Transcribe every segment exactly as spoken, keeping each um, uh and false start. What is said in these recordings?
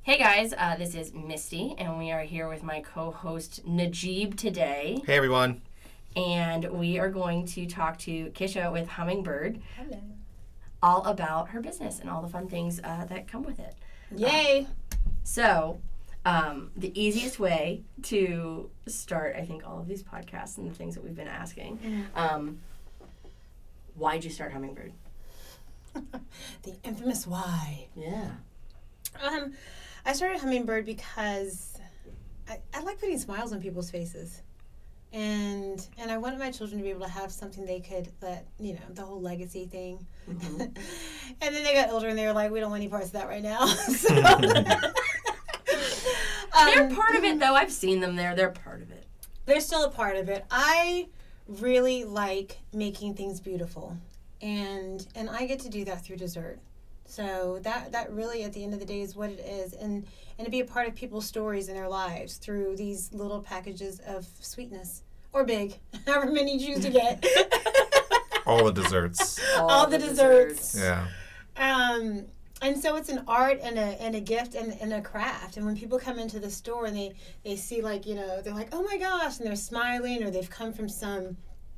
Hey guys, uh, this is Misty, and we are here with my co-host Najib today. Hey everyone. And we are going to talk to Kisha with Hummingbird. Hello. All about her business and all the fun things uh, that come with it. Yay! Uh, so, um, the easiest way to start, I think, all of these podcasts and the things that we've been asking, Mm. um, why'd you start Hummingbird? The infamous why. Yeah. Um, I started Hummingbird because I, I like putting smiles on people's faces. And and I wanted my children to be able to have something they could let, you know, the whole legacy thing. Mm-hmm. And then they got older and they were like, we don't want any parts of that right now. So, They're um, part of it, though. I've seen them there. They're part of it. They're still a part of it. I really like making things beautiful. And and I get to do that through dessert. So that that really, at the end of the day, is what it is. And, and to be a part of people's stories in their lives through these little packages of sweetness. Or big, however many you choose to get. All the desserts. All, All the desserts. Yeah. Um, and so it's an art and a and a gift and, and a craft. And when people come into the store and they, they see, like, you know, they're like, oh my gosh, and they're smiling, or they've come from some,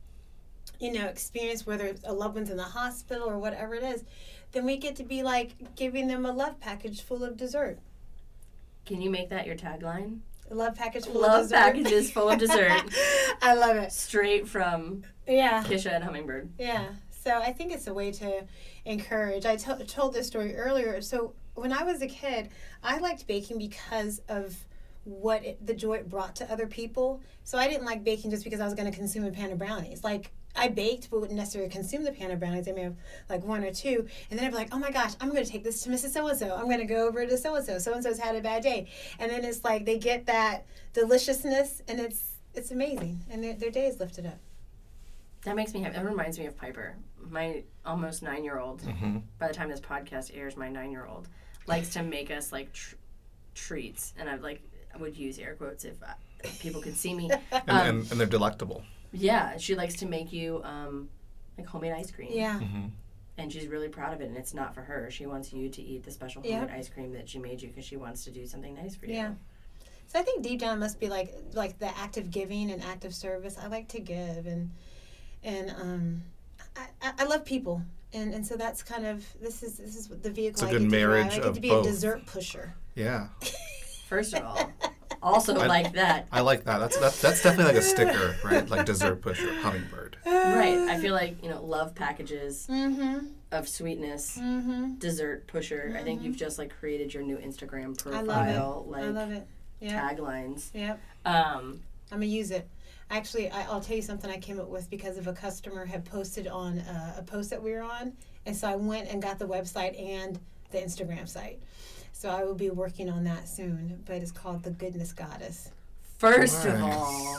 you know, experience, whether it's a loved one's in the hospital or whatever it is, then we get to be like giving them a love package full of dessert. Can you make that your tagline? A love package full Love of dessert. packages full of dessert. I love it. Straight from Yeah. Kisha and Hummingbird. Yeah. So I think it's a way to encourage. I to- told this story earlier. So when I was a kid, I liked baking because of what it, the joy it brought to other people. So I didn't like baking just because I was going to consume a pan of brownies. Like, I baked but wouldn't necessarily consume the pan of brownies. I may have like one or two. And then I'd be like, oh my gosh, I'm going to take this to Missus So-and-so. I'm going to go over to so-and-so. So-and-so's had a bad day. And then it's like they get that deliciousness, and it's it's amazing. And their, their day is lifted up. That makes me happy. That reminds me of Piper. My almost nine-year-old, Mm-hmm. by the time this podcast airs, my nine-year-old likes to make us like tr- treats. And I like I would use air quotes if, uh, if people could see me. And, Um, and, and they're delectable. Yeah, she likes to make you um, like homemade ice cream. Yeah. Mm-hmm. And she's really proud of it, and it's not for her. She wants you to eat the special Yep. homemade ice cream that she made you because she wants to do something nice for you. Yeah. So I think deep down it must be like like the act of giving and act of service. I like to give, and and um, I, I, I love people, and, and so that's kind of this is this is the vehicle. It's a I good get to marriage drive. I get of to be both. a dessert pusher. Yeah. First of all, also I- like that. I like that. That's that's, that's definitely like a sticker, right? Like dessert pusher, Hummingbird. Right. I feel like, you know, love packages Mm-hmm. of sweetness, Mm-hmm. dessert pusher. I think Mhm. you've just like created your new Instagram I love it. profile, I like love it. Yeah. taglines. Yep. Um, I'm gonna use it. Actually, I, I'll tell you something I came up with because of a customer had posted on uh, a post that we were on, and so I went and got the website and the Instagram site. So I will be working on that soon, but it's called The Goodness Goddess. first of Nice. all,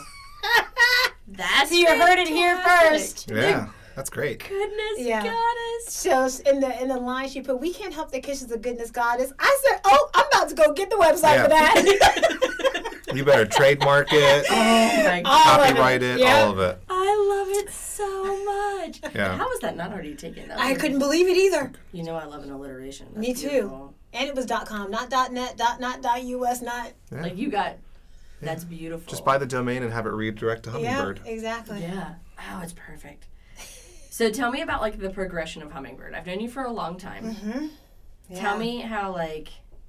that's So you heard it here fantastic. first. Yeah, that's great. Goodness Yeah. goddess. So in the in the line she put, "We can't help that Kisha's a goodness goddess." I said, "Oh, I'm about to go get the website Yeah. for that." You better trademark it, Oh my god. All of copyright it. it, Yeah. all of it. I love it so much. Yeah. How is that not already taken? That I was- couldn't believe it either. You know I love an alliteration. That's Me too. beautiful. And it was .com, not .net, dot not .us, not. Yeah. Like you got, that's beautiful. Just buy the domain and have it redirect to Hummingbird. Yeah, exactly. Yeah. Oh, it's perfect. So tell me about like the progression of Hummingbird. I've known you for a long time. Mm-hmm. Tell me how like.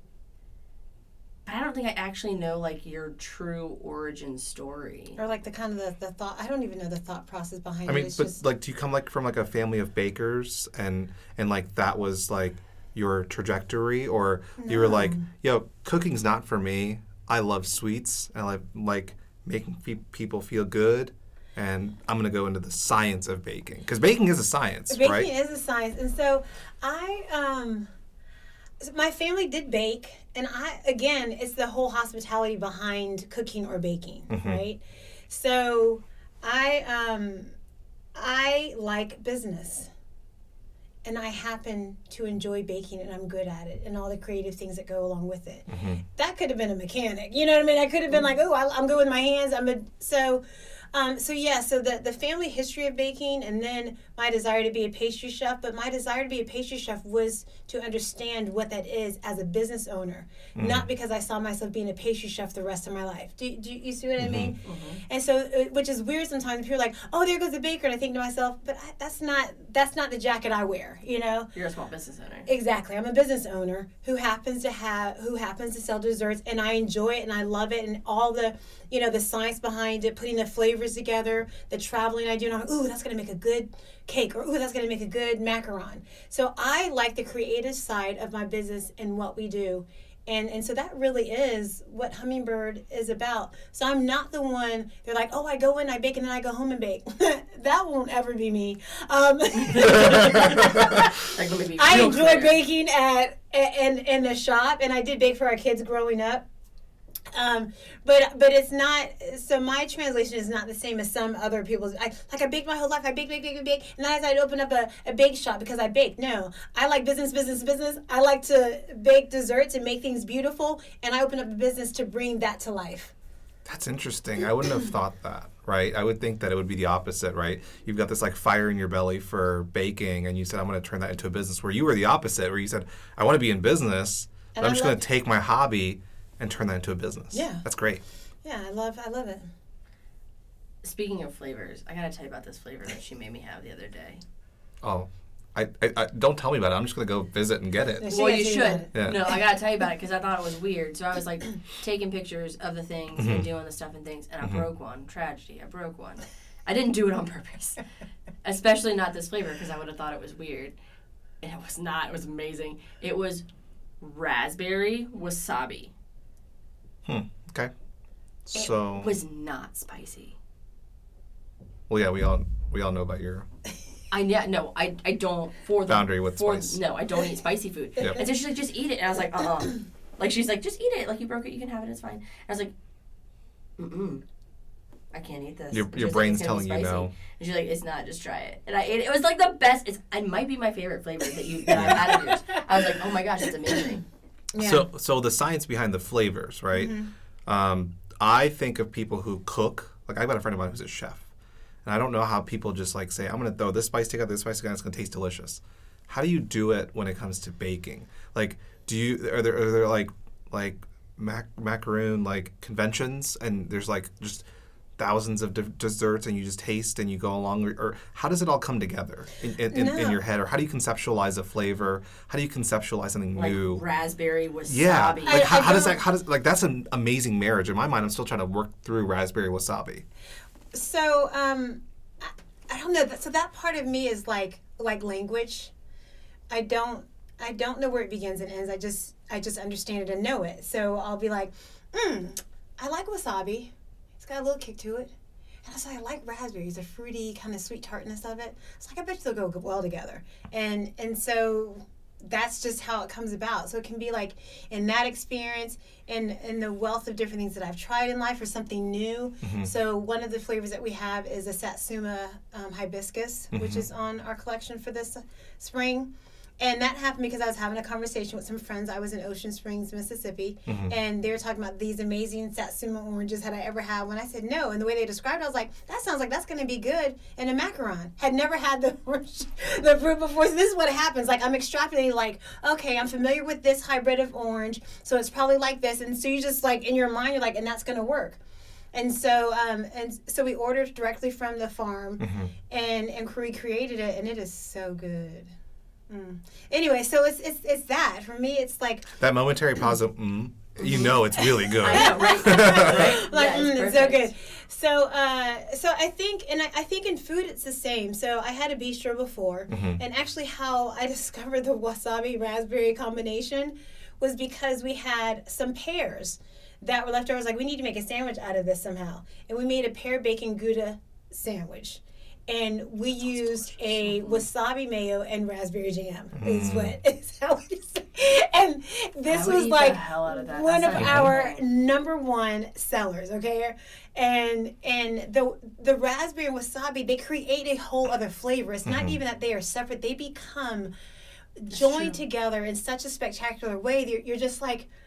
I don't think I actually know like your true origin story. Or like the kind of the, the thought. I don't even know the thought process behind I it. mean, It's but just like, do you come like from like a family of bakers, and and like that was like your trajectory, or you were like, yo, cooking's not for me. I love sweets, and I like like making fe- people feel good, and I'm gonna go into the science of baking, because baking is a science, baking right? is a science, and so I um. My family did bake, and I again, it's the whole hospitality behind cooking or baking, Mhm. right? So, I um, I like business, and I happen to enjoy baking, and I'm good at it, and all the creative things that go along with it. Mhm. That could have been a mechanic, you know what I mean? I could have been like, oh, I, I'm good with my hands. I'm a so. Um, so yeah, so the, the family history of baking, and then my desire to be a pastry chef. But my desire to be a pastry chef was to understand what that is as a business owner, mm-hmm. not because I saw myself being a pastry chef the rest of my life. Do, do you see what I mean? Mm-hmm. And so, uh, which is weird sometimes. People are like, "Oh, there goes the baker," and I think to myself, "But I, that's not that's not the jacket I wear." You know? You're a small business owner. Exactly. I'm a business owner who happens to have who happens to sell desserts, and I enjoy it and I love it, and all the you know the science behind it, putting the flavors together, the traveling I do, and I'm like, ooh, that's going to make a good cake, or ooh, that's going to make a good macaron. So I like the creative side of my business and what we do. And and so that really is what Hummingbird is about. So I'm not the one, they're like, oh, I go in, I bake, and then I go home and bake. That won't ever be me. Um, like, let me be I real enjoy clear. baking at in, in the shop, and I did bake for our kids growing up. Um, but but it's not, so my translation is not the same as some other people's. I, like I baked my whole life, I bake, bake, bake, bake, bake, and then I decided to open up a, a bake shop because I bake. No, I like business, business, business. I like to bake desserts and make things beautiful, and I opened up a business to bring that to life. That's interesting. I wouldn't have thought that, right? I would think that it would be the opposite, right? You've got this like fire in your belly for baking, and you said, I'm going to turn that into a business, where you were the opposite, where you said, I want to be in business, but And I'm I just going love- to take my hobby and turn that into a business. Yeah. That's great. Yeah, I love I love it. Speaking of flavors, I gotta tell you about this flavor that she made me have the other day. Oh, I, I, I don't tell me about it. I'm just going to go visit and get it. Yeah. She Well, gotta you tell you about should. it. Yeah. No, I gotta tell you about it because I thought it was weird. So I was like taking pictures of the things Mm-hmm. and doing the stuff and things, and I broke one. Tragedy. I broke one. I didn't do it on purpose, especially not this flavor because I would have thought it was weird, and it was not. It was amazing. It was raspberry wasabi. Hmm. Okay. So, It was not spicy. well, yeah, we all we all know about your I yeah, no, I I don't for the boundary with for spice. no, I don't eat spicy food. Yep. And so she's like, just eat it, and I was like, uh, uh like she's like, just eat it, like you broke it, you can have it, it's fine. And I was like, mm mm, I can't eat this. Your And she your was like, brain's "It's gonna be telling you spicy." no. And she's like, it's not, just try it. And I ate it. It was like the best. It's it might be my favorite flavor that you that I've had of yours. I was like, oh my gosh, it's amazing. Yeah. So so the science behind the flavors, right? Mm-hmm. Um, I think of people who cook. Like I've got a friend of mine who's a chef, and I don't know how people just like say, I'm going to throw this spice together, this spice together, it's going to taste delicious. How do you do it when it comes to baking? Like, do you are there are there like like mac macaroon like conventions, and there's like just thousands of de- desserts, and you just taste and you go along, or, or how does it all come together in, in, in, in No. your head, or how do you conceptualize a flavor? How do you conceptualize something Like new? raspberry wasabi. Yeah, like I- how, I how does don't- that? How does like that's an amazing marriage in my mind? I'm still trying to work through raspberry wasabi. So um, I, I don't know. So that part of me is like like language. I don't I don't know where it begins and ends. I just I just understand it and know it. So I'll be like, mm, I like wasabi. It's got a little kick to it. And I was like, I like raspberries, the fruity kind of sweet tartness of it. It's like I bet they'll go well together. And and so that's just how it comes about. So it can be like in that experience and in the wealth of different things that I've tried in life or something new. Mm-hmm. So one of the flavors that we have is a Satsuma um, hibiscus, Mm-hmm. which is on our collection for this spring. And that happened because I was having a conversation with some friends. I was in Ocean Springs, Mississippi, Mm-hmm. and they were talking about these amazing Satsuma oranges. Had I ever had one? I said no. And the way they described it, I was like, that sounds like that's going to be good in a macaron. Had never had the orange, the fruit before. So this is what happens. Like I'm extrapolating. Like okay, I'm familiar with this hybrid of orange, so it's probably like this. And so you just like in your mind, you're like, and that's going to work. And so, um, and so we ordered directly from the farm, Mm-hmm. and and recreated it, and it is so good. Mm. Anyway, so it's it's it's that for me. It's like That momentary pause of mm, you know it's really good. I know, right? Right? like Yeah, mm, it's it's so perfect. good. So uh, so I think, and I, I think in food it's the same. So I had a bistro before, Mhm. and actually how I discovered the wasabi raspberry combination was because we had some pears that were left over. I was like, we need to make a sandwich out of this somehow, and we made a pear bacon gouda sandwich. And we used a wasabi mayo and raspberry jam. Is Mm. what is how we say. And this I would was eat like the hell out of that. one That of sounds our amazing. number one sellers. Okay, and and the the raspberry and wasabi, they create a whole other flavor. It's not Mhm. even that they are separate; they become joined true. together in such a spectacular way. You're, you're just like,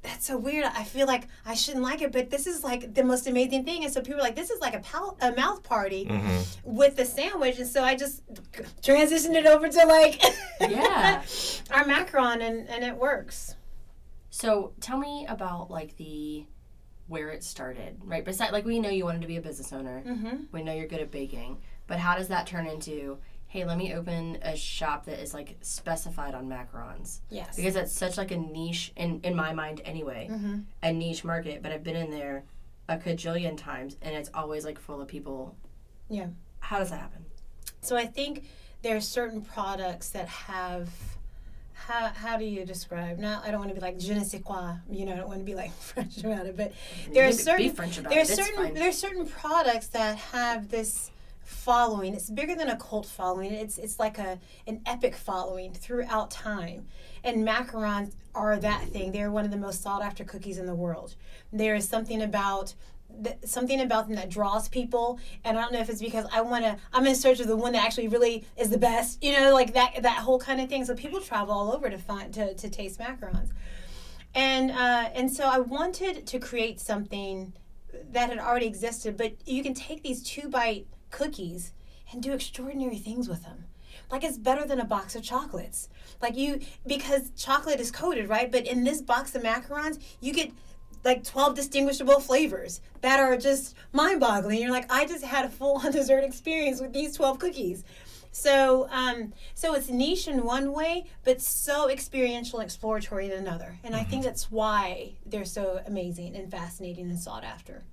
that's so weird. I feel like I shouldn't like it, but this is like the most amazing thing. And so people are like, this is like a, pal- a mouth party Mm-hmm. with the sandwich. And so I just transitioned it over to like Yeah. our macaron, and, and it works. So tell me about like the where it started, right? Besides, like we know you wanted to be a business owner. Mm-hmm. We know you're good at baking, but how does that turn into, hey, let me open a shop that is like specified on macarons? Yes. Because that's such like a niche, in, in my mind anyway, Mm-hmm. a niche market. But I've been in there a cajillion times, and it's always like full of people. Yeah. How does that happen? So I think there are certain products that have, how how do you describe? Now I don't want to be like je ne sais quoi, you know, I don't want to be like French about it, but there are You can certain be French about there are it. It's certain fine. there are certain products that have this following. It's bigger than a cult following. It's it's like a an epic following throughout time. And macarons are that thing. They're one of the most sought after cookies in the world. There is something about th- something about them that draws people, and I don't know if it's because I want to I'm in search of the one that actually really is the best, you know, like that that whole kind of thing. So people travel all over to find to, to taste macarons. And uh, and so I wanted to create something that had already existed, but you can take these two bite cookies and do extraordinary things with them. Like it's better than a box of chocolates. Like you, because chocolate is coated, right? But in this box of macarons, you get like twelve distinguishable flavors that are just mind-boggling. You're like, I just had a full-on dessert experience with these twelve cookies. So, um, so it's niche in one way, but so experiential and exploratory in another. And I think that's why they're so amazing and fascinating and sought after.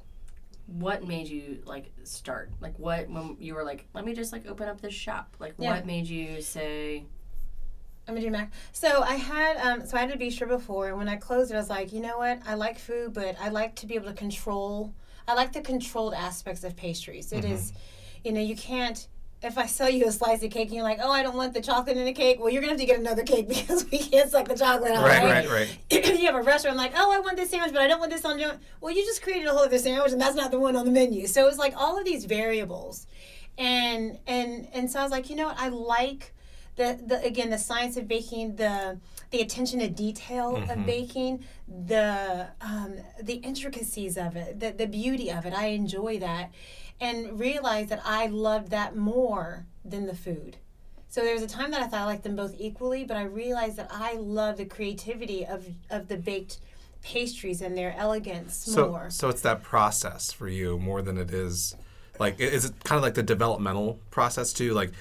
What made you like start? Like what when you were like, let me just like open up this shop? Like Yeah. what made you say, I'm gonna do mac. So I had um so I had a bistro before, and when I closed it, I was like, you know what? I like food, but I like to be able to control. I like the controlled aspects of pastries. It is, you know, you can't. If I sell you a slice of cake and you're like, oh, I don't want the chocolate in the cake, well, you're gonna have to get another cake because we can't suck the chocolate out. Right, Right, right, right. You have a restaurant like, oh, I want this sandwich, but I don't want this on. Well, you just created a whole other sandwich, and that's not the one on the menu. So it's like all of these variables, and and and so I was like, you know what? I like. The, the again the science of baking, the the attention to detail Mhm. of baking, the um, the intricacies of it, the the beauty of it. I enjoy that, and realized that I loved that more than the food. So there was a time that I thought I liked them both equally, but I realized that I love the creativity of of the baked pastries and their elegance So, more. so it's that process for you more than it is, like, i- is it kind of like the developmental process too, like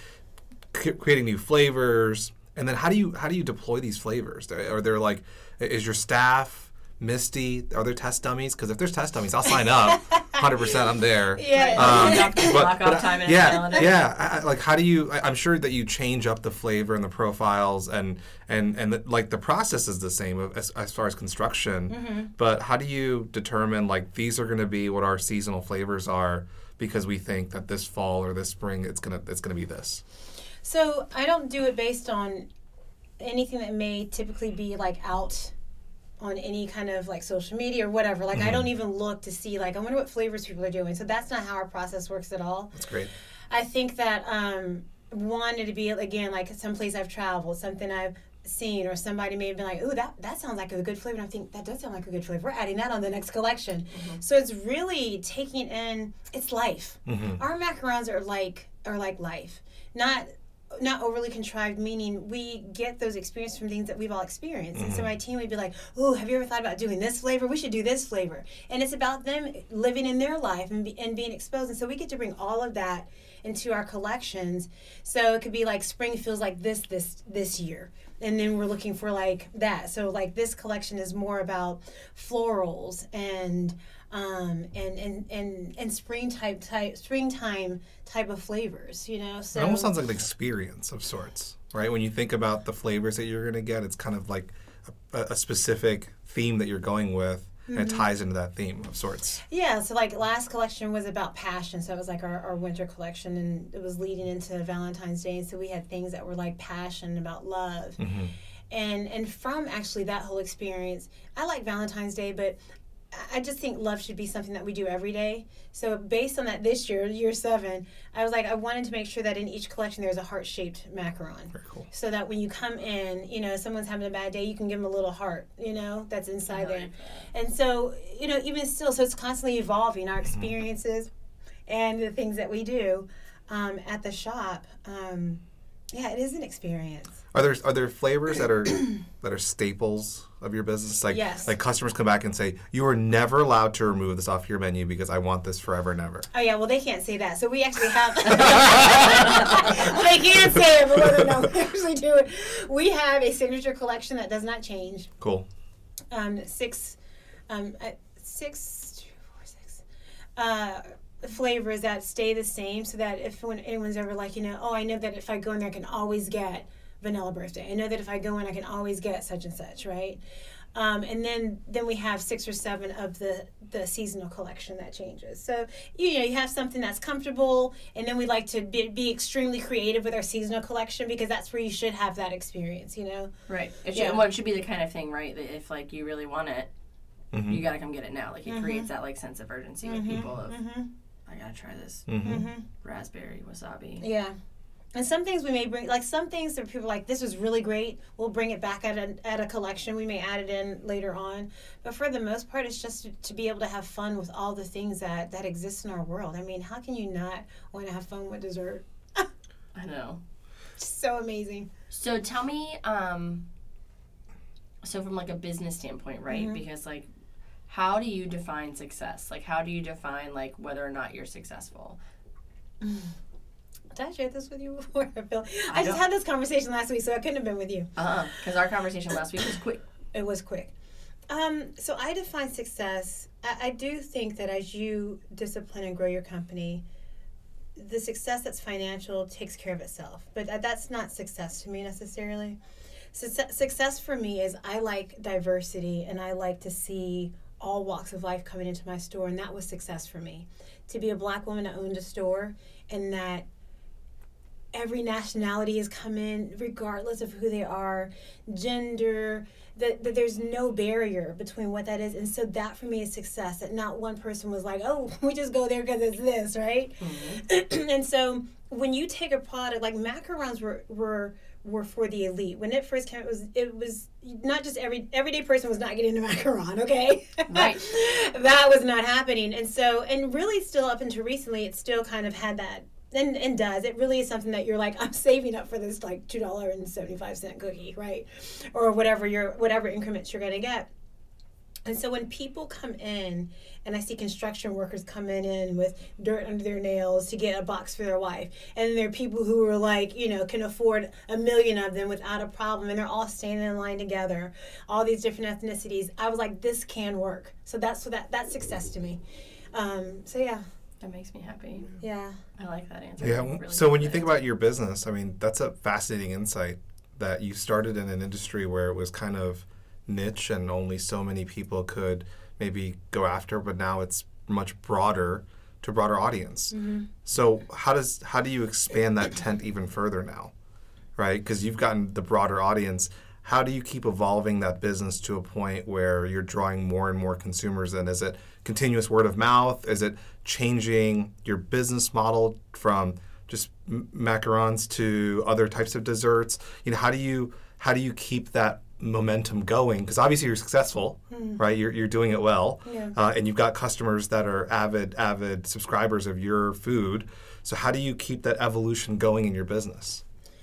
c- creating new flavors, and then how do you how do you deploy these flavors? Are there like, is your staff Misty? Are there test dummies? Because if there's test dummies, I'll sign up. one hundred percent, I'm there. Yeah. Um, block off, block off I- time in a yeah, calendar? yeah. I, I- like, how do you? I, I'm sure that you change up the flavor and the profiles, and and and the, like the process is the same of- as, as far as construction. Mm-hmm. But how do you determine like these are going to be what our seasonal flavors are because we think that this fall or this spring it's gonna it's gonna be this. So I don't do it based on anything that may typically be like out on any kind of like social media or whatever. Like I don't even look to see like I wonder what flavors people are doing. So that's not how our process works at all. That's great. I think that um, one it'd be again like someplace I've traveled, something I've seen, or somebody may have been like, "Ooh, that that sounds like a good flavor." And I think that does sound like a good flavor. We're adding that on the next collection. So it's really taking in it's life. Mm-hmm. Our macarons are like are like life, not not overly contrived. Meaning we get those experiences from things that we've all experienced. And so my team would be like, "Oh, have you ever thought about doing this flavor? We should do this flavor." And it's about them living in their life and be, and being exposed. And so we get to bring all of that into our collections. So it could be like spring feels like this this this year. And then we're looking for like that. So like this collection is more about florals and um and and and, and spring type type springtime type of flavors, you know. So It almost sounds like an experience of sorts, right? When you think about the flavors that you're going to get, it's kind of like a, a specific theme that you're going with, and it ties into that theme of sorts. yeah, so like last collection was about passion, so it was like our, our winter collection, and it was leading into Valentine's Day, and so we had things that were like passion about love. Mm-hmm. And and from actually that whole experience, I like Valentine's Day, but I just think love should be something that we do every day. So based on that, this year, year seven, I was like, I wanted to make sure that in each collection there's a heart-shaped macaron. Very cool. So that when you come in, you know, someone's having a bad day, you can give them a little heart, you know, that's inside there. Like And so, you know, even still, so it's constantly evolving, our experiences and the things that we do um, at the shop. Um, yeah, it is an experience. Are there are there flavors that are that are staples of your business? Like Yes. like customers come back and say, you are never allowed to remove this off your menu because I want this forever and ever. Oh yeah, well they can't say that. So we actually have. They can't say it, but whether no, we actually do it. We have a signature collection that does not change. Cool. Um, six, um, uh, six, two, four, six, uh, flavors that stay the same, so that if when anyone's ever like, you know, oh, I know that if I go in there, I can always get vanilla birthday. I know that if I go in, I can always get such and such, right? Um, and then then we have six or seven of the the seasonal collection that changes. So you know you have something that's comfortable, and then we like to be, be extremely creative with our seasonal collection, because that's where you should have that experience. You know. Right. It should, Yeah. well, it should be the kind of thing, right, that if like you really want it, Mhm. you gotta come get it now. Like it Mhm. creates that like sense of urgency Mhm. with people of Mm-hmm. I gotta try this Mm-hmm. Mm-hmm. raspberry wasabi. Yeah. And some things we may bring, like some things that people are like, this was really great, we'll bring it back at a, at a collection. We may add it in later on. But for the most part, it's just to, to be able to have fun with all the things that, that exist in our world. I mean, how can you not want to have fun with dessert? I know. It's so amazing. So tell me, um, so from like a business standpoint, right? Mhm. Because like, how do you define success? Like, how do you define like whether or not you're successful? Did I share this with you before? I feel I I just don't- had this conversation last week, so I couldn't have been with you. Uh, because our conversation last week was quick. It was quick. Um, so I define success. I, I do think that as you discipline and grow your company, the success that's financial takes care of itself. But that, that's not success to me necessarily. Success, success for me is I like diversity, and I like to see all walks of life coming into my store, and that was success for me. To be a black woman that owned a store, and that every nationality has come in, regardless of who they are, gender, that, that there's no barrier between what that is. And so that for me is success, that not one person was like, oh, we just go there because it's this, right? Mm-hmm. And so when you take a product, like macarons were, were were for the elite. When it first came, it was it was not just every everyday person was not getting a macaron, okay? Right. That was not happening. And so, and really still up until recently, it still kind of had that, and, and does. It really is something that you're like, I'm saving up for this like two dollars and seventy-five cents cookie, right? Or whatever your whatever increments you're going to get. And so when people come in, and I see construction workers coming in with dirt under their nails to get a box for their wife, and there are people who are like, you know, can afford a million of them without a problem, and they're all standing in line together, all these different ethnicities. I was like, this can work. So that's so that that's success to me. Um, so yeah, That makes me happy. yeah. I like that answer. Yeah. Really So when good you think answer. about your business, I mean, that's a fascinating insight that you started in an industry where it was kind of niche and only so many people could maybe go after, but now it's much broader to a broader audience. Mm-hmm. So how does how do you expand that tent even further now, right? Because you've gotten the broader audience. How do you keep evolving that business to a point where you're drawing more and more consumers in? Is it continuous word of mouth? Is it changing your business model from just m- macarons to other types of desserts? You know, how do you how do you keep that momentum going? Because obviously you're successful, Mm. right? You're you're doing it well, Yeah. uh, and you've got customers that are avid avid subscribers of your food. So how do you keep that evolution going in your business?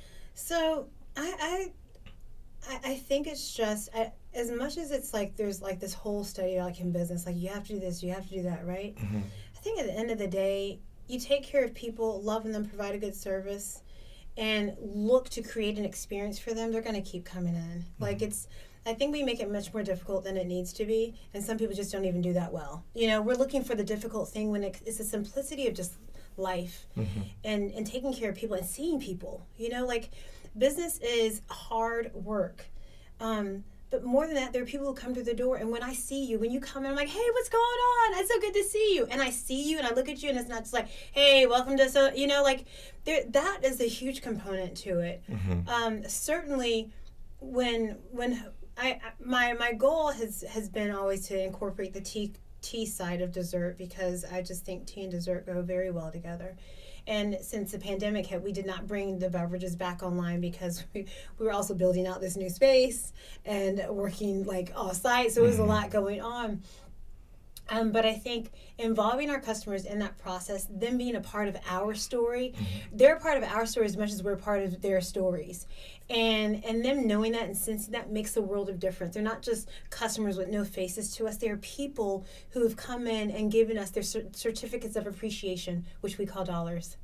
So I I I, I think it's just I, as much as it's like there's like this whole study like in business, like you have to do this, you have to do that, right? Mhm. I think at the end of the day, you take care of people, loving them, provide a good service, and look to create an experience for them. They're going to keep coming in. Like it's, I think we make it much more difficult than it needs to be, and some people just don't even do that well. You know, we're looking for the difficult thing when it, it's the simplicity of just life Mhm. and and taking care of people and seeing people. You know, like business is hard work. Um, but more than that, there are people who come to the door, and when I see you, when you come in, I'm like, hey, what's going on? It's so good to see you. And I see you, and I look at you, and it's not just like, hey, welcome to, so, you know, like, there, that is a huge component to it. Mhm. Um, certainly, when when I I- my my goal has has been always to incorporate the tea tea side of dessert, because I just think tea and dessert go very well together. And since the pandemic hit, we did not bring the beverages back online because we, we were also building out this new space and working like off site. So it was a lot going on. Um, but I think involving our customers in that process, them being a part of our story, mm-hmm. they're a part of our story as much as we're a part of their stories. And and them knowing that and sensing that makes a world of difference. They're not just customers with no faces to us. They're people who have come in and given us their cer- certificates of appreciation, which we call dollars.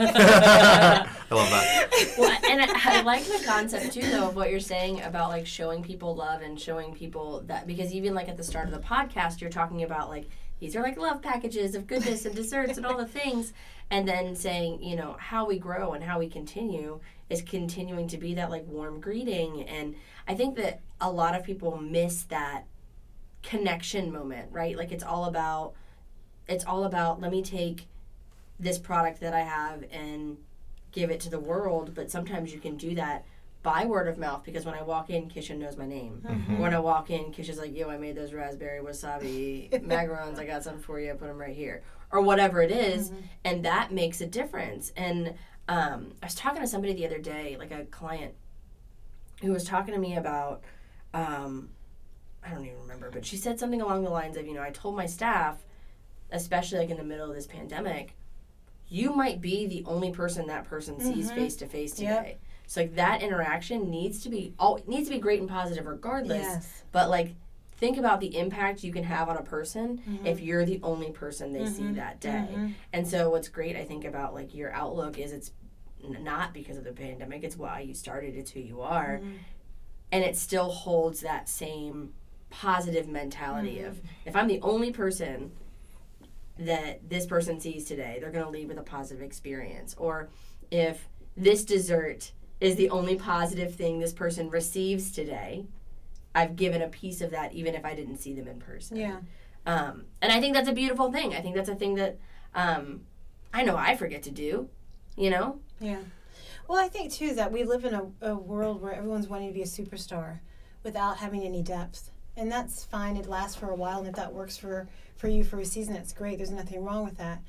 I love that. Well, and I, I like the concept too, though, of what you're saying about like showing people love and showing people that, because even like at the start of the podcast, you're talking about like these are like love packages of goodness and desserts and all the things, and then saying, you know, how we grow and how we continue is continuing to be that like warm greeting. And I think that a lot of people miss that connection moment, right? Like it's all about it's all about let me take this product that I have and give it to the world. But sometimes you can do that by word of mouth, because when I walk in, Kisha knows my name. Mm-hmm. When I walk in, Kisha's like, yo, I made those raspberry wasabi macarons. I got some for you. I put them right here. Or whatever it is. Mm-hmm. And that makes a difference. And um, I was talking to somebody the other day, like a client, who was talking to me about, um, I don't even remember, but she said something along the lines of, you know, I told my staff, especially like in the middle of this pandemic, you might be the only person that person sees mm-hmm. face to face today. Yep. So like that interaction needs to be all needs to be great and positive regardless. Yes. But like think about the impact you can have on a person mm-hmm. if you're the only person they mm-hmm. see that day. Mm-hmm. And so what's great I think about like your outlook is it's not because of the pandemic, it's why you started, it's who you are. Mm-hmm. And it still holds that same positive mentality mm-hmm. of if I'm the only person that this person sees today, they're going to leave with a positive experience. Or if this dessert is the only positive thing this person receives today, I've given a piece of that even if I didn't see them in person. Yeah. Um, and I think that's a beautiful thing. I think that's a thing that um, I know I forget to do, you know? Yeah. Well, I think, too, that we live in a, a world where everyone's wanting to be a superstar without having any depth. And that's fine. It lasts for a while. And if that works for, for you for a season, that's great. There's nothing wrong with that,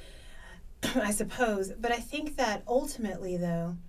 I suppose. But I think that ultimately, though,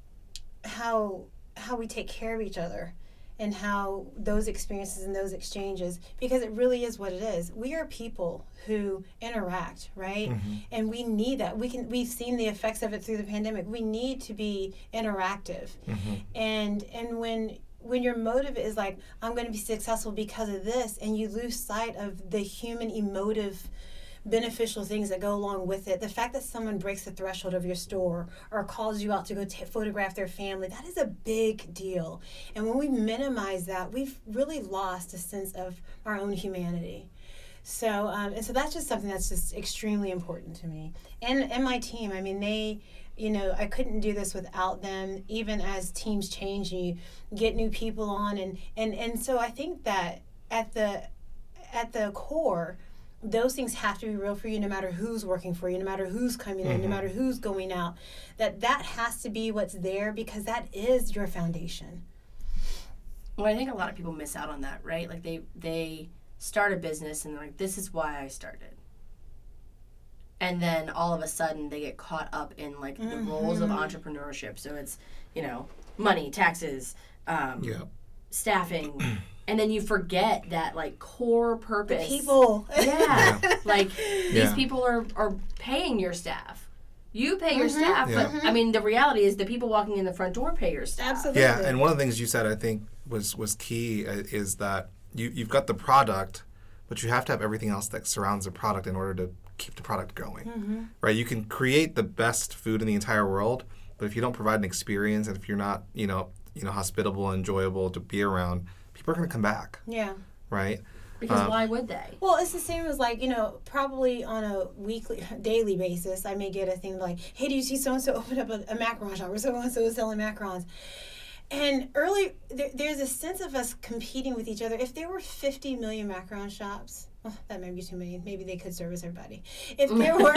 how how we take care of each other and how those experiences and those exchanges, because it really is what it is. We are people who interact, right? Mm-hmm. And we need that. We can we've seen the effects of it through the pandemic. We need to be interactive. Mm-hmm. And and when when your motive is like, I'm going to be successful because of this, and you lose sight of the human emotive beneficial things that go along with it. The fact that someone breaks the threshold of your store or calls you out to go t- photograph their family, that is a big deal. And when we minimize that, we've really lost a sense of our own humanity. So, um, and so that's just something that's just extremely important to me. And, and my team, I mean, they, you know, I couldn't do this without them, even as teams change and you get new people on. And, and, and so I think that at the, at the core, those things have to be real for you no matter who's working for you, no matter who's coming mm-hmm. in, no matter who's going out. That that has to be what's there because that is your foundation. Well, I think a lot of people miss out on that, right? Like they they start a business and they're like, this is why I started. And then all of a sudden they get caught up in like mm-hmm. the roles of entrepreneurship. So it's, you know, money, taxes, um, yeah. staffing. And then you forget that, like, core purpose. The people. Yeah. yeah. Like, yeah. these people are, are paying your staff. You pay your mm-hmm. staff. Yeah. But, mm-hmm. I mean, the reality is the people walking in the front door pay your staff. Absolutely. Yeah, and one of the things you said, I think, was, was key uh, is that you, you've got the product, but you have to have everything else that surrounds the product in order to keep the product going. Mm-hmm. Right? You can create the best food in the entire world, but if you don't provide an experience and if you're not, you know, you know, hospitable and enjoyable to be around, people are going to come back. Yeah. Right? Because um, why would they? Well, it's the same as like, you know, probably on a weekly, daily basis, I may get a thing like, hey, do you see so-and-so open up a, a macaron shop or so-and-so is selling macarons? And early, there, there's a sense of us competing with each other. If there were fifty million macaron shops, oh, that might be too many. Maybe they could service everybody. If there were,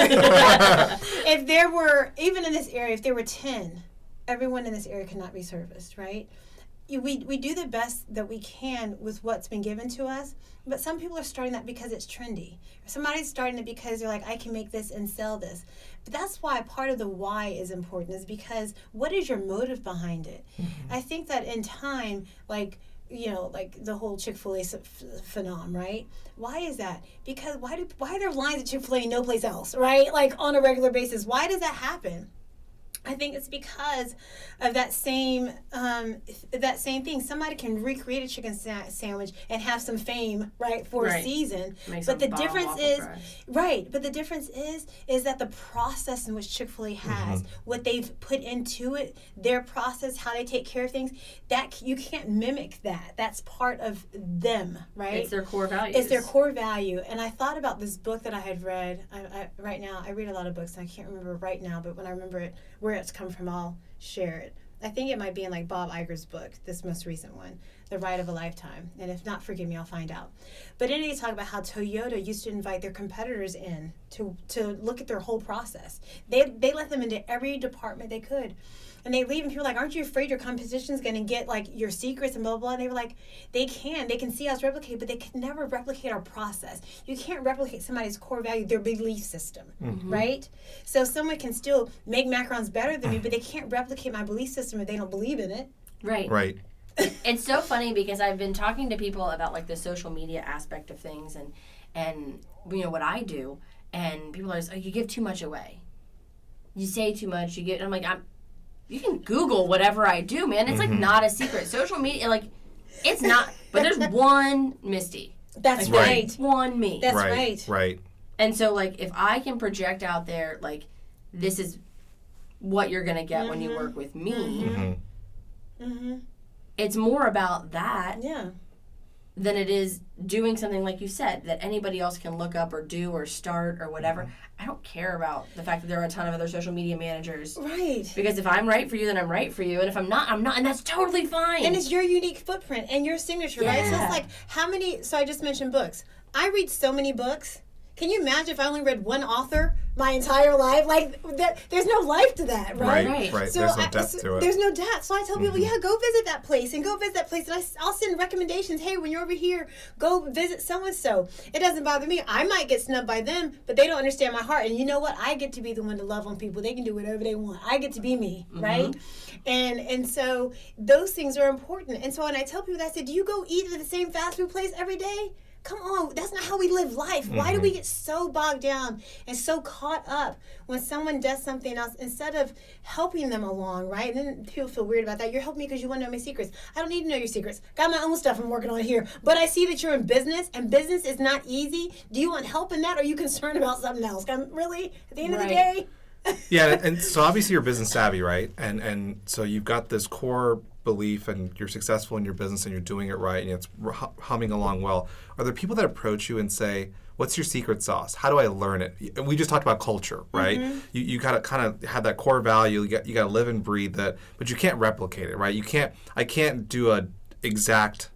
if there were, even in this area, if there were ten, everyone in this area could not be serviced, right? you- we we do the best that we can with what's been given to us, but some people are starting that because it's trendy. Somebody's starting it because they're like, I can make this and sell this. But that's why part of the why is important, is because what is your motive behind it? Mm-hmm. I think that in time, like, you know, like the whole Chick-fil-A phenomenon, right? Why is that? Because why do why are there lines at Chick-fil-A and no place else, right? Like on a regular basis. Why does that happen? I think it's because of that same um, that same thing. Somebody can recreate a chicken sa- sandwich and have some fame, right, for right. a season. Make but the difference is, fries. right? But the difference is, is that the process in which Chick-fil-A has, mm-hmm. what they've put into it, their process, how they take care of things, that you can't mimic that. That's part of them, right? It's their core value. It's their core value. And I thought about this book that I had read. I, I, right now, I read a lot of books, and I can't remember right now, but when I remember it, where it's come from, I'll share it. I think it might be in like Bob Iger's book, this most recent one, The Ride of a Lifetime. And if not, forgive me, I'll find out. But in it, they talk about how Toyota used to invite their competitors in to to look at their whole process. They they let them into every department they could. And they leave, and people are like, aren't you afraid your competition's going to get, like, your secrets and blah, blah, blah? And they were like, they can. They can see us replicate, but they can never replicate our process. You can't replicate somebody's core value, their belief system, mm-hmm. right? So someone can still make macarons better than me, but they can't replicate my belief system if they don't believe in it. Right. Right. It's so funny because I've been talking to people about, like, the social media aspect of things and, and you know, what I do. And people are just, oh, you give too much away. You say too much. You get, I'm like, I'm... You can Google whatever I do, man. It's, like, mm-hmm. not a secret. Social media, like, it's not. But there's one Misty. That's like, right. One me. That's right. right. Right. And so, like, if I can project out there, like, this is what you're going to get mm-hmm. when you work with me, mm-hmm. Mm-hmm. it's more about that yeah. than it is doing something, like you said, that anybody else can look up or do or start or whatever. Mm-hmm. I don't care about the fact that there are a ton of other social media managers. Right. Because if I'm right for you, then I'm right for you. And if I'm not, I'm not. And that's totally fine. And it's your unique footprint and your signature, yeah. right? So it's like, how many, so I just mentioned books. I read so many books. Can you imagine if I only read one author my entire life? Like, that, there's no life to that, right? Right, right. So there's no I, depth so to it. There's no depth. So I tell people, mm-hmm. yeah, go visit that place and go visit that place. And I, I'll send recommendations. Hey, when you're over here, go visit so-and-so. It doesn't bother me. I might get snubbed by them, but they don't understand my heart. And you know what? I get to be the one to love on people. They can do whatever they want. I get to be me, mm-hmm. right? And and so those things are important. And so when I tell people that, I say, do you go eat at the same fast food place every day? Come on, that's not how we live life. Mm-hmm. Why do we get so bogged down and so caught up when someone does something else instead of helping them along, right? And then people feel weird about that. You're helping me because you want to know my secrets. I don't need to know your secrets. Got my own stuff I'm working on here. But I see that you're in business, and business is not easy. Do you want help in that, or are you concerned about something else? I'm, really? At the end right. of the day? Yeah, and so obviously you're business savvy, right? And and so you've got this core belief, and you're successful in your business, and you're doing it right, and it's humming along well. Are there people that approach you and say, what's your secret sauce? How do I learn it? And we just talked about culture, right? Mm-hmm. You you gotta kind of have that core value. You got you gotta live and breathe that, but you can't replicate it, right? You can't. I can't do a exact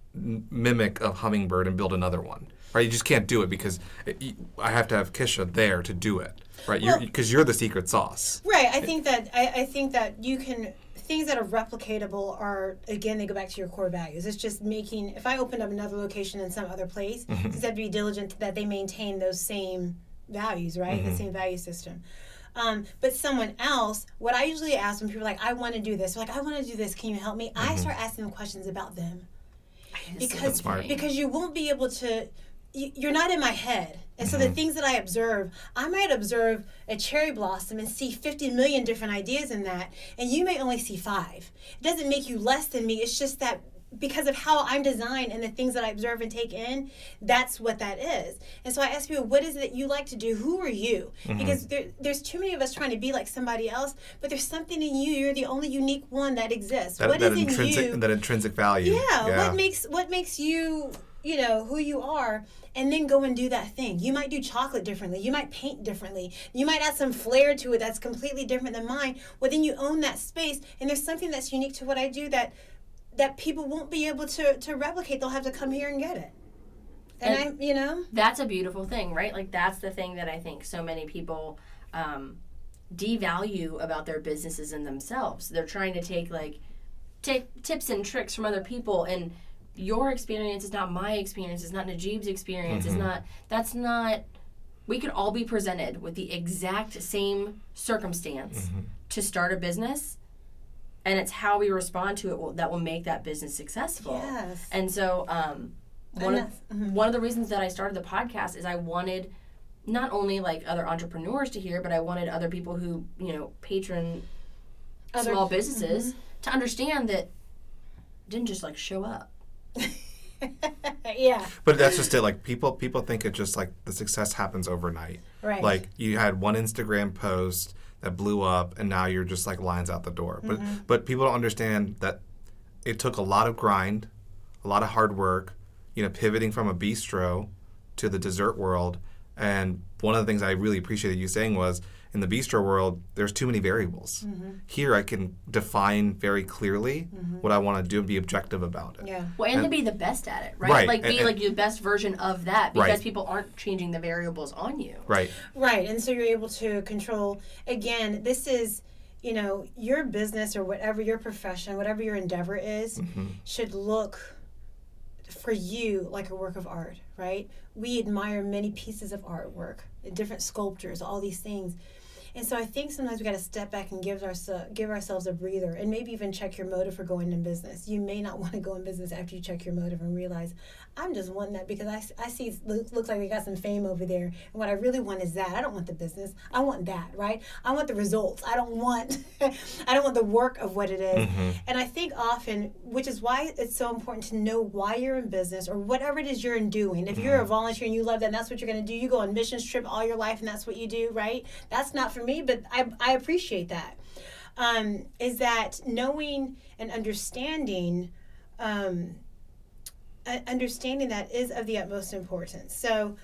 mimic of Hummingbird and build another one, right? You just can't do it because it, you, I have to have Kisha there to do it, right? Because well, you're, you're the secret sauce, right? I think that I, I think that you can. Things that are replicatable are, again, they go back to your core values. It's just making, if I opened up another location in some other place, mm-hmm. you just have to be diligent that they maintain those same values, right? Mm-hmm. The same value system. Um, but someone else, what I usually ask when people are like, I want to do this, they're like, I want to do this, can you help me? Mm-hmm. I start asking them questions about them. Because, because you won't be able to, you, you're not in my head. And so mm-hmm. the things that I observe, I might observe a cherry blossom and see fifty million different ideas in that, and you may only see five. It doesn't make you less than me. It's just that because of how I'm designed and the things that I observe and take in, that's what that is. And so I ask people, what is it that you like to do? Who are you? Mm-hmm. Because there, there's too many of us trying to be like somebody else, but there's something in you. You're the only unique one that exists. That, what that is intrinsic, in you? That intrinsic value. Yeah, yeah. What makes what makes you, you know, who you are, and then go and do that thing. You might do chocolate differently. You might paint differently. You might add some flair to it that's completely different than mine. Well, then you own that space, and there's something that's unique to what I do that that people won't be able to, to replicate. They'll have to come here and get it. And, and I, you know? That's a beautiful thing, right? Like, that's the thing that I think so many people um, devalue about their businesses and themselves. They're trying to take, like, take tips and tricks from other people, and your experience is not my experience, it's not Najib's experience, Mm-hmm. it's not, that's not, we could all be presented with the exact same circumstance Mm-hmm. to start a business, and it's how we respond to it will, that will make that business successful. Yes. And so um, one, And of, that's- mhm. one of the reasons that I started the podcast is I wanted not only like other entrepreneurs to hear, but I wanted other people who, you know, patron Other- small businesses to understand that it didn't just like show up. Yeah. But that's just it. Like people, people think it just like the success happens overnight. Right. Like you had one Instagram post that blew up, and now you're just like lines out the door. But Mm-hmm. but people don't understand that it took a lot of grind, a lot of hard work. You know, pivoting from a bistro to the dessert world. And one of the things I really appreciated you saying was, in the bistro world, there's too many variables. Mm-hmm. Here, I can define very clearly what I want to do and be objective about it. Yeah. Well, and, And- to be the best at it, right? Right, Like be and- like the best version of that, because Right. people aren't changing the variables on you. Right. Right. And so you're able to control, again, this is, you know, your business or whatever your profession, whatever your endeavor is, Mm-hmm. should look for you like a work of art, right? We admire many pieces of artwork, different sculptures, all these things. And so I think sometimes we got to step back and give, our, give ourselves a breather, and maybe even check your motive for going in business. You may not want to go in business after you check your motive and realize, I'm just wanting that because I, I see it looks like they got some fame over there. And what I really want is that. I don't want the business. I want that, right? I want the results. I don't want I don't want the work of what it is. Mm-hmm. And I think often, which is why it's so important to know why you're in business or whatever it is you're doing. If you're a volunteer and you love that and that's what you're going to do, you go on missions trip all your life and that's what you do, right? That's not for me, but I, I appreciate that. Um, is that knowing and understanding um, uh, understanding that is of the utmost importance. So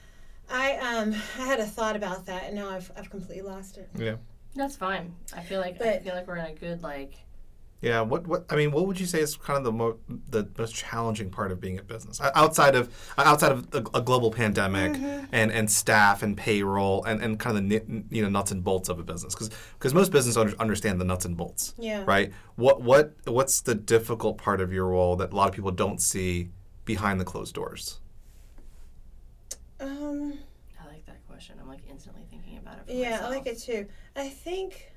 I um, I had a thought about that and now I've, I've completely lost it. Yeah. That's fine. I feel like I But- feel like we're in a good like. Yeah. What? What? I mean, what would you say is kind of the mo- the most challenging part of being a business O- outside of outside of a, a global pandemic Mm-hmm. and, and staff and payroll and, and kind of the nit, you know nuts and bolts of a business because because most businesses under, understand the nuts and bolts. Yeah. Right. What what what's the difficult part of your role that a lot of people don't see behind the closed doors? Um. I like that question. I'm like instantly thinking about it. For Yeah, myself. I like it too. I think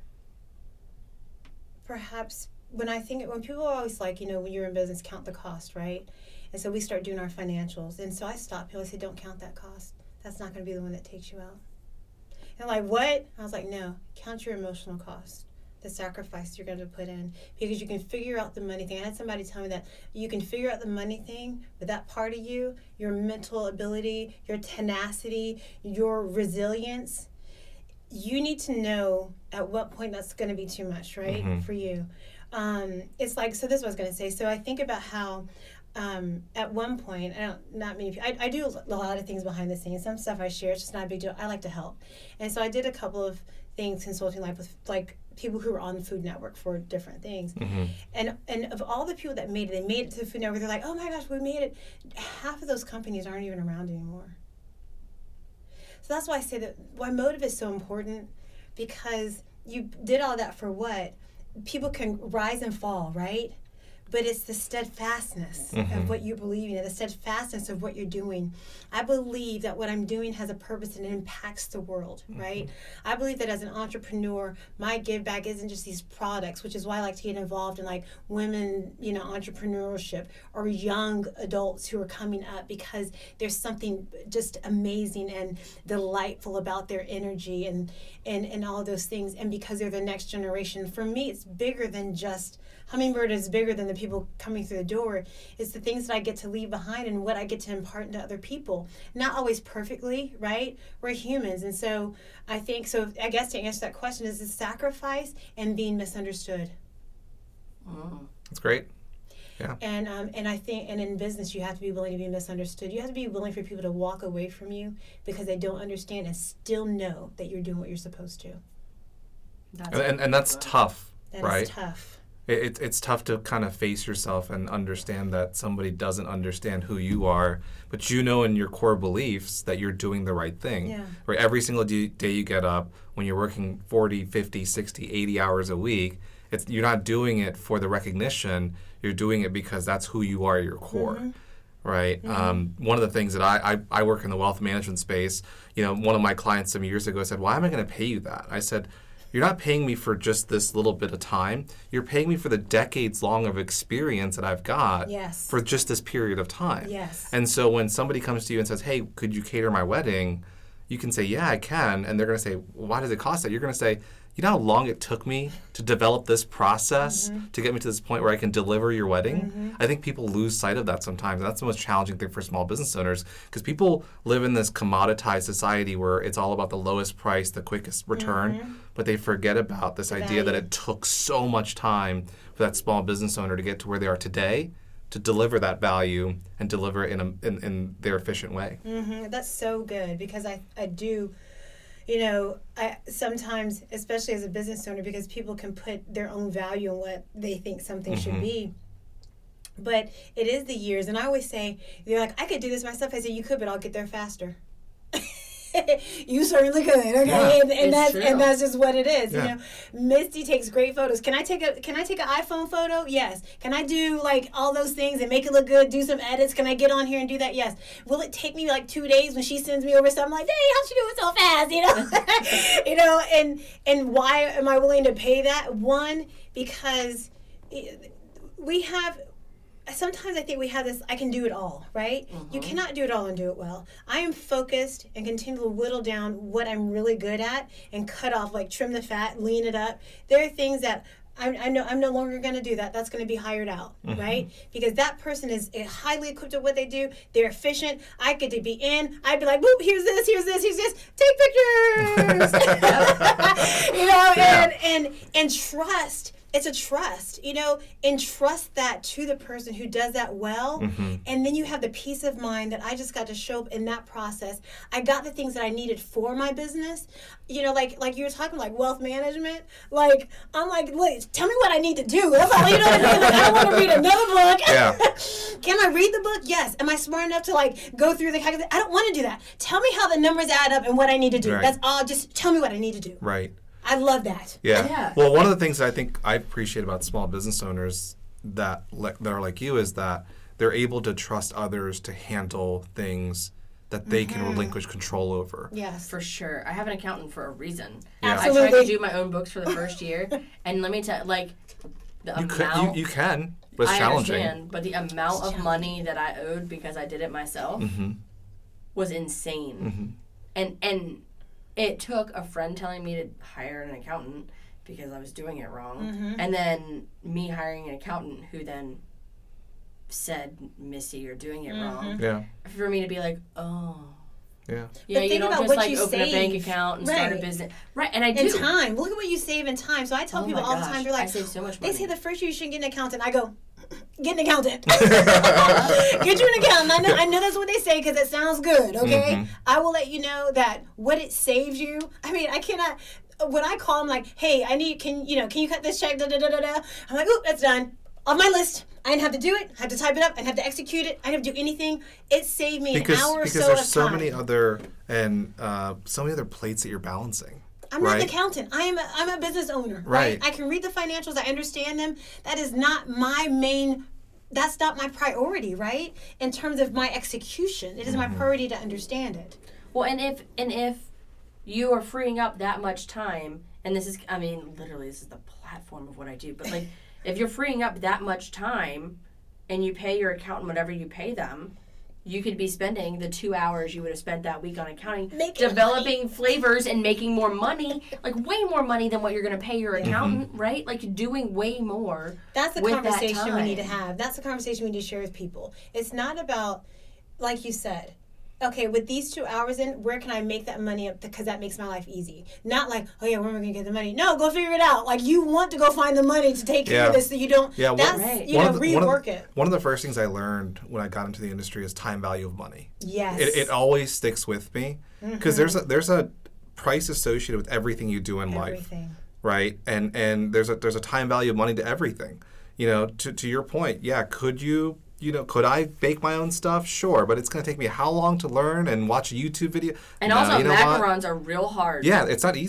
perhaps when I think when people are always like, you know, when you're in business, count the cost, right? And so we start doing our financials, and so I stop people. I say, don't count that cost. That's not going to be the one that takes you out. And like, what? I was like, no, count your emotional cost, the sacrifice you're going to put in, because you can figure out the money thing. I had somebody tell me that you can figure out the money thing, but that part of you, your mental ability, your tenacity, your resilience, you need to know at what point that's going to be too much, right, Mhm. for you. Um, it's like, so this is what I was going to say. So I think about how um, at one point, I don't, not many people, I, I do a lot of things behind the scenes. Some stuff I share, it's just not a big deal. I like to help. And so I did a couple of things consulting, like with like people who were on the Food Network for different things. Mm-hmm. And and of all the people that made it, they made it to the Food Network, they're like, oh my gosh, we made it. Half of those companies aren't even around anymore. So that's why I say that why motive is so important, because you did all that for what? People can rise and fall, right? But it's the steadfastness Mhm. of what you're believing in, the steadfastness of what you're doing. I believe that what I'm doing has a purpose and it impacts the world, right? I believe that as an entrepreneur, my give back isn't just these products, which is why I like to get involved in like women, you know, entrepreneurship or young adults who are coming up, because there's something just amazing and delightful about their energy and, and, and all those things. And because they're the next generation, for me, it's bigger than just Hummingbird is bigger than the people coming through the door. It's the things that I get to leave behind and what I get to impart into other people. Not always perfectly, right? We're humans. And so I think, so I guess to answer that question is the sacrifice and being misunderstood. Mm. That's great. And um, and I think, and in business, you have to be willing to be misunderstood. You have to be willing for people to walk away from you because they don't understand and still know that you're doing what you're supposed to. That's And, and, and that's tough, That right? is tough. It, it, it's tough to kind of face yourself and understand that somebody doesn't understand who you are, but you know in your core beliefs that you're doing the right thing. Yeah. Right? Every single d- day you get up, when you're working forty, fifty, sixty, eighty hours a week, it's you're not doing it for the recognition. You're doing it because that's who you are at your core. Mm-hmm. Right. Mm-hmm. Um, one of the things that I, I I work in the wealth management space. You know, one of my clients some years ago said, "Why am I going to pay you that?" I said, "You're not paying me for just this little bit of time. You're paying me for the decades long of experience that I've got yes. for just this period of time." Yes. And so when somebody comes to you and says, "Hey, could you cater my wedding?" You can say, "Yeah, I can." And they're going to say, "Why does it cost that?" You're going to say, "You know how long it took me to develop this process mm-hmm. to get me to this point where I can deliver your wedding?" Mm-hmm. I think people lose sight of that sometimes. That's the most challenging thing for small business owners because people live in this commoditized society where it's all about the lowest price, the quickest return, mm-hmm. but they forget about this the idea value. that it took so much time for that small business owner to get to where they are today to deliver that value and deliver it in, a, in, in their efficient way. Mm-hmm. That's so good because I, I do... You know, I sometimes, especially as a business owner, because people can put their own value on what they think something mm-hmm. should be. But it is the years. And I always say, they're like, I could do this myself. I say, you could, but I'll get there faster. You certainly could, okay? Yeah, and and that's true. and that's just what it is. Yeah. You know, Misty takes great photos. Can I take a Can I take an iPhone photo? Yes. Can I do like all those things and make it look good? Do some edits? Can I get on here and do that? Yes. Will it take me like two days when she sends me over something like, hey, how'd she do it so fast? You know, you know, and and why am I willing to pay that? One, because we have. Sometimes I think we have this, I can do it all, right? Mm-hmm. You cannot do it all and do it well. I am focused and continue to whittle down what I'm really good at and cut off, like trim the fat, lean it up. There are things that I, I know I'm no longer going to do that. That's going to be hired out, mm-hmm. right? Because that person is highly equipped at what they do. They're efficient. I get to be in. I'd be like, boop, here's this, here's this, here's this. Take pictures. You know, yeah. and, and, and trust. It's a trust, you know, entrust that to the person who does that well. Mm-hmm. And then you have the peace of mind that I just got to show up in that process. I got the things that I needed for my business. You know, like like you were talking like wealth management. Like, I'm like, wait, tell me what I need to do. That's all, you know what I mean? Like, I don't want to read another book. Yeah. Can I read the book? Yes. Am I smart enough to like go through the calculation? I don't want to do that. Tell me how the numbers add up and what I need to do. Right. That's all. Just tell me what I need to do. Right. I love that. Yeah. Yeah. Well, one of the things that I think I appreciate about small business owners that le- that are like you is that they're able to trust others to handle things that they mm-hmm. can relinquish control over. Yes. For sure. I have an accountant for a reason. Yeah. Absolutely. I tried to do my own books for the first year, and let me tell like the You amount. could, you, you can, but it's I challenging. understand, but the amount of money that I owed because I did it myself mm-hmm. was insane, mm-hmm. and and it took a friend telling me to hire an accountant because I was doing it wrong, mm-hmm. and then me hiring an accountant who then said, "Missy, you're doing it mm-hmm. wrong." Yeah. For me to be like, "Oh." Yeah. Yeah, you think don't about just what like you open a bank save. account and Right. start a business. Right, and I do. And time. Look at what you save in time. So I tell Oh people my all gosh, the time, they're like, I save so much they money. say the first year you shouldn't get an accountant. I go, get an accountant. Get you an accountant. I know, I know that's what they say because it sounds good, okay? Mm-hmm. I will let you know that what it saves you. I mean, I cannot, when I call them like, hey, I need, can you know, can you cut this check, da da da da da. I'm like, oop, that's done. Off my list. I didn't have to do it. I had to type it up. I didn't have to execute it. I didn't have to do anything. It saved me Because, an hour or because so there's of so time. many other and uh, so many other plates that you're balancing. I'm not right? an accountant. I am a, I'm a business owner. Right. right. I can read the financials. I understand them. That is not my main, that's not my priority, right? In terms of my execution. It is Mm-hmm. my priority to understand it. Well, and if and if you are freeing up that much time, and this is, I mean, literally, this is the platform of what I do, but like, if you're freeing up that much time and you pay your accountant whatever you pay them, you could be spending the two hours you would have spent that week on accounting Making developing money. flavors and making more money, like way more money than what you're going to pay your accountant, Mm-hmm. right? Like doing way more. That's the with that conversation we need to time. have. That's the conversation we need to share with people. It's not about, like you said, okay, with these two hours in, where can I make that money up because that makes my life easy? Not like, oh yeah, where am I going to get the money? No, go figure it out. Like, you want to go find the money to take care Yeah. of this so you don't, Yeah, one- that's, Right. you One know, of the- one of rework the- it. One of the first things I learned when I got into the industry is time value of money. Yes. It, it always sticks with me because there's a there's a price associated with everything you do in life, Everything. right? And and there's a there's a time value of money to everything. You know, to to your point, yeah. Could you you know could I bake my own stuff? Sure, but it's going to take me how long to learn and watch a YouTube video? And No, also, you know what? macarons are real hard. Yeah, it's not easy.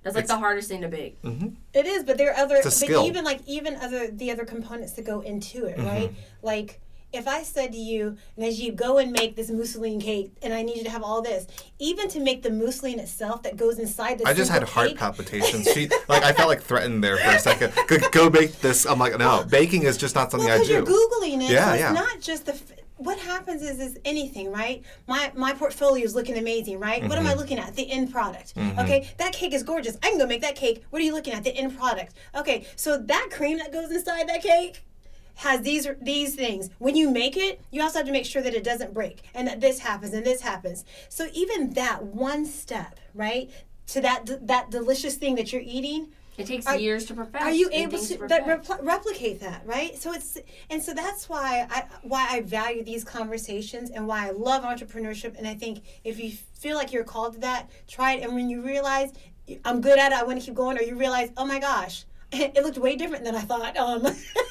That's like It's- the hardest thing to bake. Mm-hmm. It is, but there are other, It's a but skill. even like even other the other components that go into it, Mhm. right? Like if I said to you, Najib, go and make this mousseline cake, and I need you to have all this, even to make the mousseline itself that goes inside the I just had simple heart cake, palpitations. She like I felt like threatened there for a second. Go, go bake this. I'm like, no, baking is just not something well, I because do. you're googling it, Yeah, so it's yeah. not just the. F- what happens is is anything, right? My my portfolio is looking amazing, right? What am I looking at? The end product. Mhm. Okay, that cake is gorgeous. I can go make that cake. What are you looking at? The end product. Okay, so that cream that goes inside that cake has these these things. When you make it, you also have to make sure that it doesn't break and that this happens and this happens. So even that one step, right, to that that delicious thing that you're eating, It takes Are- years to perfect. are you and able things to, to that perfect. repl- replicate that, right? So it's and so that's why I why I value these conversations and why I love entrepreneurship. And I think if you feel like you're called to that, try it. And when you realize I'm good at it, I want to keep going, or you realize, oh my gosh, it looked way different than I thought. Um,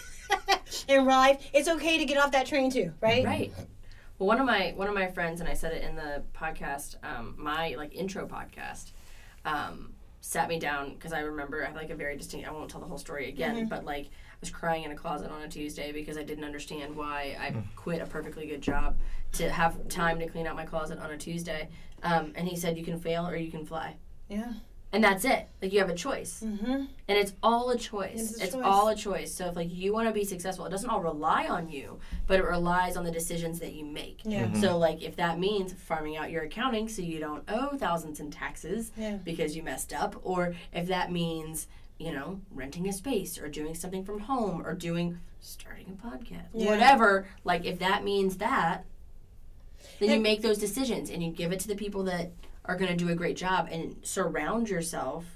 in real life, it's okay to get off that train too, right? Right. Well, one of my one of my friends, and I said it in the podcast, um, my like intro podcast, um, sat me down because I remember I have like a very distinct. I won't tell the whole story again, Mm-hmm. but like I was crying in a closet on a Tuesday because I didn't understand why I quit a perfectly good job to have time to clean out my closet on a Tuesday. Um, and he said, "You can fail or you can fly." Yeah. And that's it. Like, you have a choice. Mm-hmm. And it's all a choice. It's It's, a choice. all a choice. So if, like, you want to be successful, it doesn't all rely on you, but it relies on the decisions that you make. Yeah. Mhm. So, like, if that means farming out your accounting so you don't owe thousands in taxes Yeah. because you messed up, or if that means, you know, renting a space or doing something from home or doing, starting a podcast, Yeah. whatever, like, if that means that, then you And- make those decisions and you give it to the people that are going to do a great job and surround yourself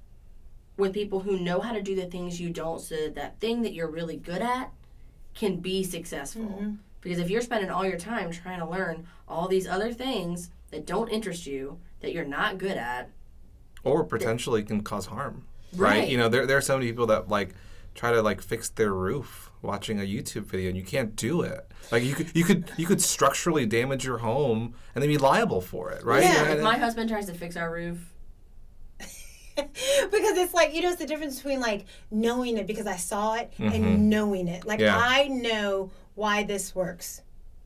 with people who know how to do the things you don't, so that that thing that you're really good at can be successful. Mhm. Because if you're spending all your time trying to learn all these other things that don't interest you, that you're not good at, Or potentially can cause harm. Right? Right. You know, there there are so many people that like try to like fix their roof watching a YouTube video, and you can't do it. Like you could you could you could structurally damage your home and then be liable for it, right? Yeah. And- if my husband tries to fix our roof, Because it's like, you know, it's the difference between like knowing it because I saw it Mhm. and knowing it. Like, Yeah. I know why this works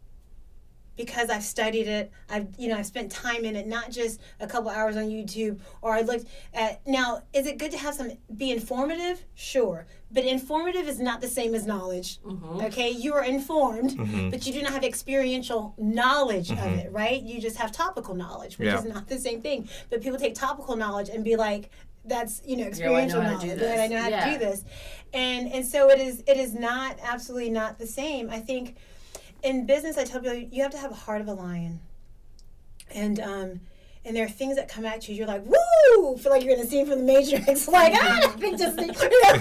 because I've studied it. I've, you know, I've spent time in it, not just a couple hours on YouTube, or I looked at. Now, is it good to have some be informative? Sure, but informative is not the same as knowledge. mm-hmm. Okay, you are informed, Mhm. but you do not have experiential knowledge of Mhm. it, right? You just have topical knowledge, which Yeah. is not the same thing. But people take topical knowledge and be like, "That's, you know, I know experiential how to do knowledge. this." Right? I know how to Yeah. do this," and and so it is. It is not absolutely not the same. I think in business, I tell people you have to have a heart of a lion, and um. And there are things that come at you. You're like, woo! Feel like you're in a scene from The Matrix. Like, ah, think just, you know,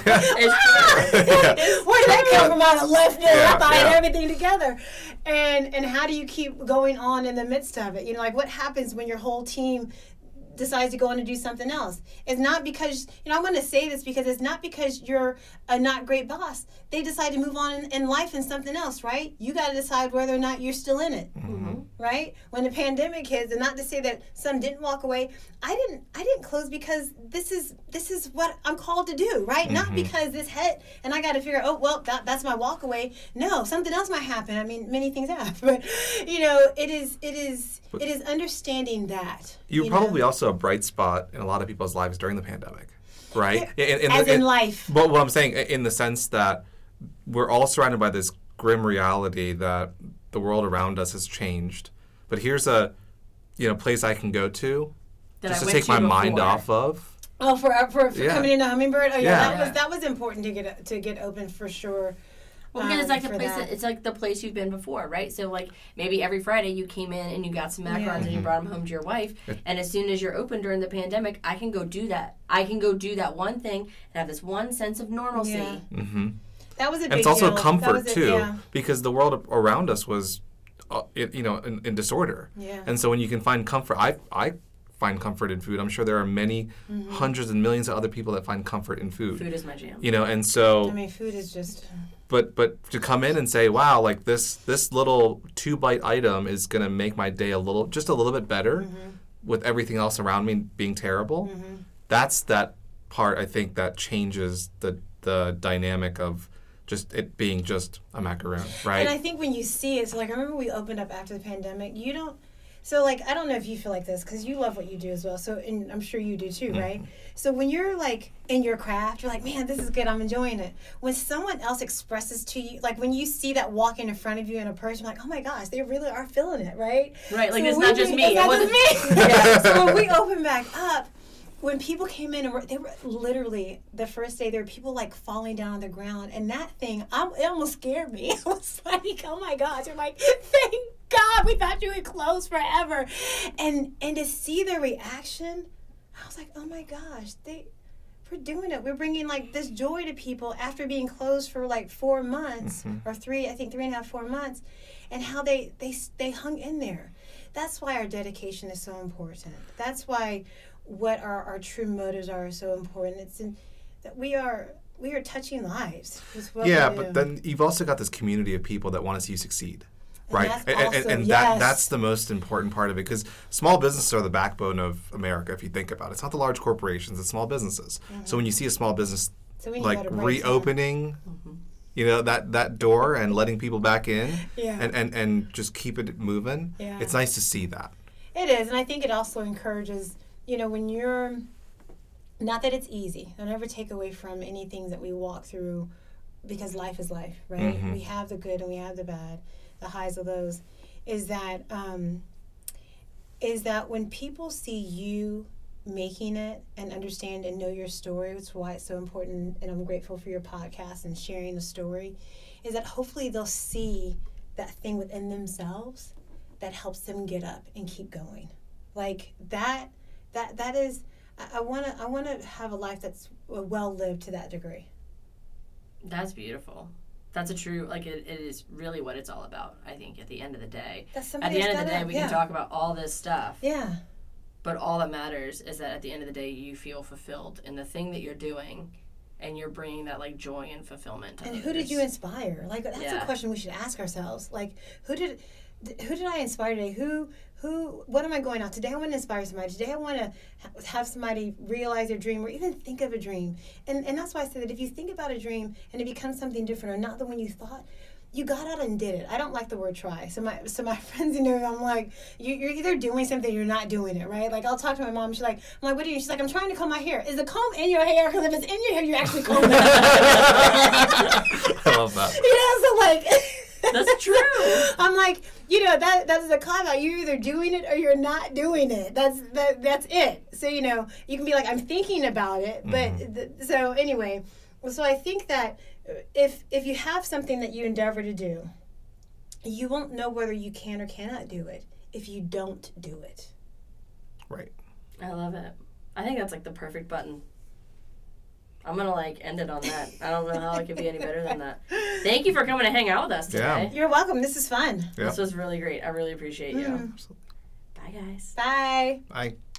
ah! Where did that come from out of left field? Yeah, I thought I had yeah. everything together. And and how do you keep going on in the midst of it? You know, like what happens when your whole team decides to go on and do something else? It's not because, you know, I want to say this because it's not because you're a not great boss. They decide to move on in, in life and something else, right? You got to decide whether or not you're still in it. Mm-hmm. Right? When the pandemic hits, and not to say that some didn't walk away, I didn't I didn't close because this is this is what I'm called to do, right? Not Mhm. because this hit and I got to figure, oh well, that, that's my walk away. No, something else might happen. I mean, many things have, but you know, it is it is it is understanding that. You're you know? probably also a bright spot in a lot of people's lives during the pandemic, right? In, in, as the- in life. But what I'm saying, in the sense that we're all surrounded by this grim reality that the world around us has changed. But here's a, you know, place I can go to That just I to went take my to mind before. off of. Oh, for for, for Yeah. coming into Hummingbird. Oh yeah, Yeah. that Yeah. was that was important to get to get open for sure. Well, because it's um, like the for place. that. That, it's like the place you've been before, right? So, like maybe every Friday you came in and you got some macarons Yeah. and you brought them home to your wife. And as soon as you're open during the pandemic, I can go do that. I can go do that one thing and have this one sense of normalcy. Yeah. hmm That was a big And it's also deal. That comfort was a- too, Yeah. because the world around us was, uh, it, you know, in, in disorder. Yeah. And so when you can find comfort, I I find comfort in food. I'm sure there are many Mm-hmm. hundreds and millions of other people that find comfort in food. Food is my jam. You know, and so I mean, food is just. but but to come in and say, wow, like this this little two bite item is gonna make my day a little just a little bit better, Mm-hmm. with everything else around me being terrible. that's that part, I think, that changes the the dynamic of just it being just a macaroon, right? And I think when you see it, so like I remember we opened up after the pandemic, you don't, so like I don't know if you feel like this because you love what you do as well, so and I'm sure you do too, Mm-hmm. right? So when you're like in your craft, you're like, man, this is good, I'm enjoying it. When someone else expresses to you, like when you see that walking in front of you in a person, you're like, oh my gosh, they really are feeling it, right? Right, like So it's we- not just me. It's It not wasn't- just me. Yeah. So when we open back up, when people came in and were, they were literally the first day there were people like falling down on the ground, and that thing I'm, it almost scared me. I was like, oh my gosh, I'm like, thank God we thought you would close forever, and and to see their reaction, I was like, oh my gosh, they we're doing it. We're bringing like this joy to people after being closed for like four months Mm-hmm. or three, I think three and a half, four months, and how they they they hung in there. That's why our dedication is so important. That's why what our, our true motives are so important. It's in, that we are we are touching lives. Is what Yeah, we but do. then you've also got this community of people that want to see you succeed, And right? that's and and, also- and yes. that that's the most important part of it, because small businesses are the backbone of America. If you think about it, it's not the large corporations; it's small businesses. So when you see a small business So we need like better breaks, huh? reopening, you know, that that door and letting people back in, Yeah. and, and and just keep it moving. Yeah. It's nice to see that. It is, and I think it also encourages, you know, when you're, not that it's easy. Don't ever take away from any things that we walk through, because life is life, right? Mhm. We have the good and we have the bad, the highs of those. Is that, um, is that when people see you making it and understand and know your story, which is why it's so important, and I'm grateful for your podcast and sharing the story, is that hopefully they'll see that thing within themselves that helps them get up and keep going. Like that, that, that is, I want to, I want to have a life that's well lived to that degree. That's beautiful. That's a true, like, it, it is really what it's all about, I think, at the end of the day. That's At somebody's the end of the gotta- day, we yeah. can talk about all this stuff, Yeah. but all that matters is that at the end of the day, you feel fulfilled in the thing that you're doing, and you're bringing that, like, joy and fulfillment to And others. who did you inspire? Like that's Yeah. a question we should ask ourselves. Like who did, who did I inspire today? Who, who, what am I going on today? I want to inspire somebody. Today I want to have somebody realize their dream or even think of a dream. And and that's why I said that if you think about a dream and it becomes something different or not the one you thought, you got out and did it. I don't like the word try. So my so my friends, you know, I'm like, you, you're either doing something or you're not doing it, right? Like I'll talk to my mom. She's like, I'm like, what are you? She's like, I'm trying to comb my hair. Is the comb in your hair? Because if it's in your hair, you're actually combing it. I love that. You know, so like That's true. I'm like, you know, that that's the cop out. You're either doing it or you're not doing it. That's that that's it. So you know, you can be like, I'm thinking about it, but Mhm. th- so anyway, so I think that if if you have something that you endeavor to do, you won't know whether you can or cannot do it if you don't do it. Right. I love it. I think that's, like, the perfect button. I'm going to, like, end it on that. I don't know how it could be any better than that. Thank you for coming to hang out with us today. Yeah. You're welcome. This is fun. Yeah. This was really great. I really appreciate you. Mm. Bye, guys. Bye. I